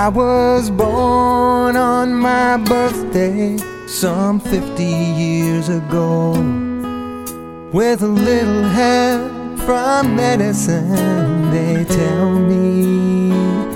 I was born on my birthday some 50 years ago, with a little help from medicine, they tell me.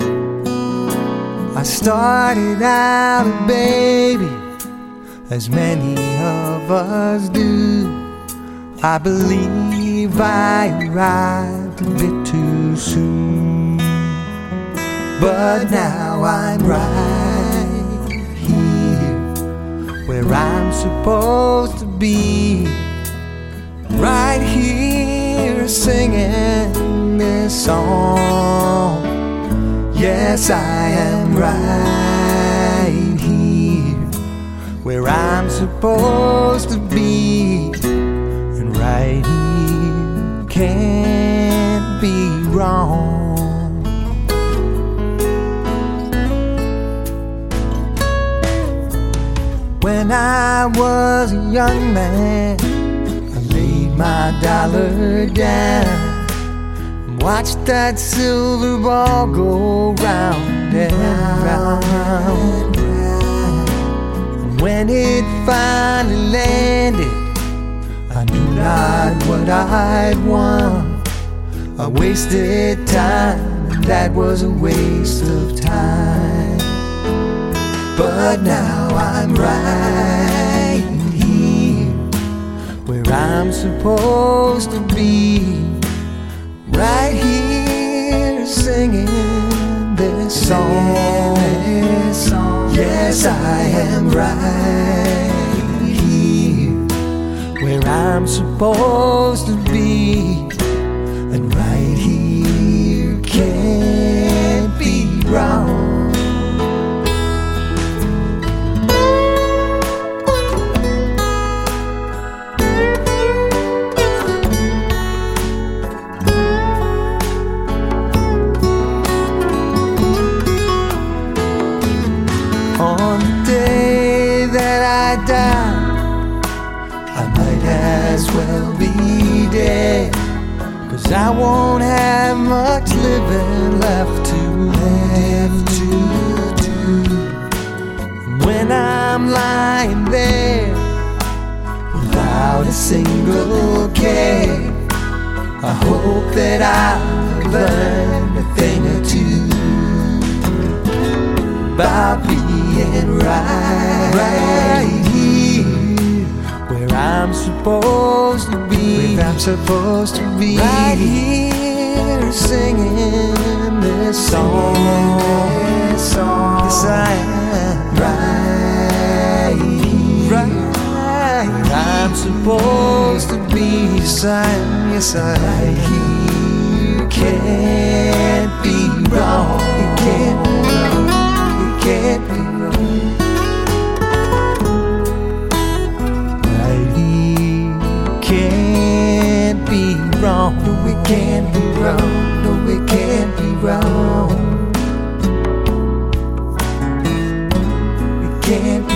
I started out a baby, as many of us do. I believe I arrived a bit too soon, but now I'm right here, where I'm supposed to be, right here singing this song. Yes, I am right here, where I'm supposed to be, and right here can't be wrong. When I was a young man, I laid my dollar down and watched that silver ball go round and round. And when it finally landed, I knew not what I'd won. I wasted time, and that was a waste of time. But now I'm right here, where I'm supposed to be, right here singing this song. Yes, I am right here, where I'm supposed to be, and right here can't be wrong. On the day that I die, I might as well be dead, 'cause I won't have much living left to do. When I'm lying there without a single care, I hope that I've learned a thing or two about being right here, where I'm supposed to be, right here singing this song. Yes, I am right here, I'm supposed to be. Yes, I am right here. Can't be wrong. It can't be wrong. Can't be wrong. Right here can't be wrong. No, it can't be wrong. No, it can't be wrong. It can't be